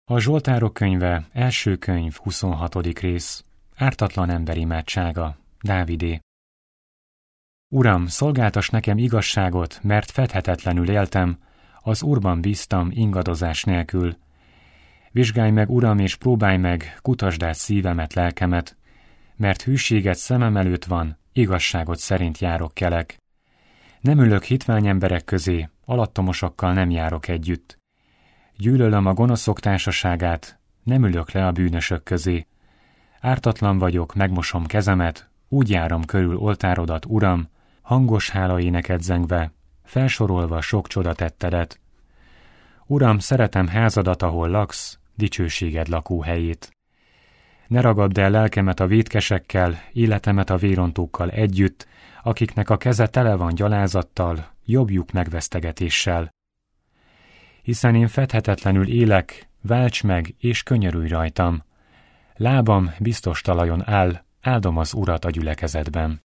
A Zsoltárok könyve, első könyv, 26. rész. Ártatlan ember imádsága. Dávidé. Uram, szolgáltass nekem igazságot, mert fedhetetlenül éltem, az Úrban bíztam ingadozás nélkül. Vizsgálj meg, Uram, és próbálj meg, kutasd át szívemet, lelkemet, mert hűséget szemem előtt van, igazságot szerint járok kelek. Nem ülök hitvány emberek közé, alattomosokkal nem járok együtt. Gyűlölöm a gonoszok társaságát, nem ülök le a bűnösök közé. Ártatlan vagyok, megmosom kezemet, úgy járom körül oltárodat, Uram, hangos hálaéneket zengve, felsorolva sok csodatettedet. Uram, szeretem házadat, ahol laksz, dicsőséged lakóhelyét. Ne ragadd el lelkemet a vétkesekkel, életemet a vérontókkal együtt, akiknek a keze tele van gyalázattal, jobbjuk megvesztegetéssel. Hiszen én fedhetetlenül élek, válts meg és könyörülj rajtam. Lábam biztos talajon áll, áldom az Urat a gyülekezetben.